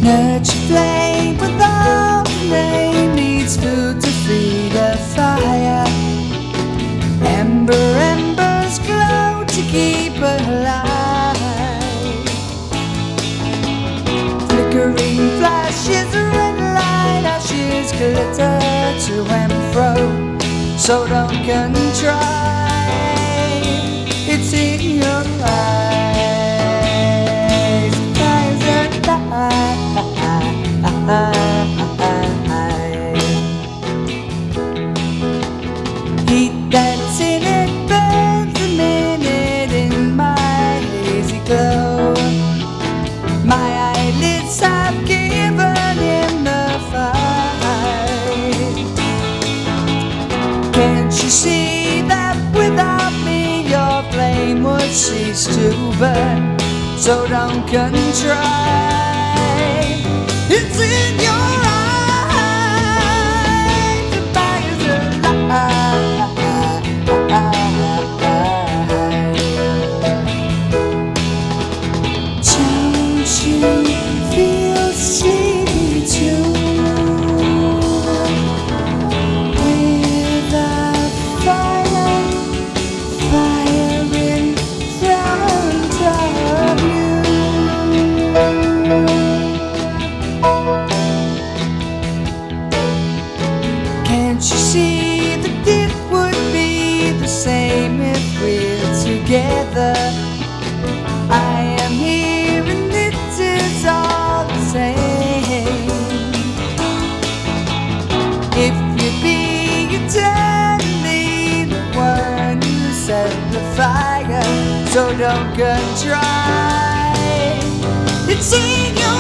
Nurture flame without a name, needs food to feed a fire. Embers glow to keep her alive. Flickering flashes, red light, ashes glitter to and fro. So don't contrive, it's in your eyes. Eyes are heat that's in it burns a minute in my hazy glow. My eyelids have given him the fight. Can't you see that without me your flame would cease to burn? So don't contrive, it's in your eyes. The fire's alive. Don't you feel sleepy too? Without fire, fire in front of you. Can't you see that it would be the same if we're together? I am here and it is all the same. If you be eternally the one who set the fire, so don't contrive, it's in your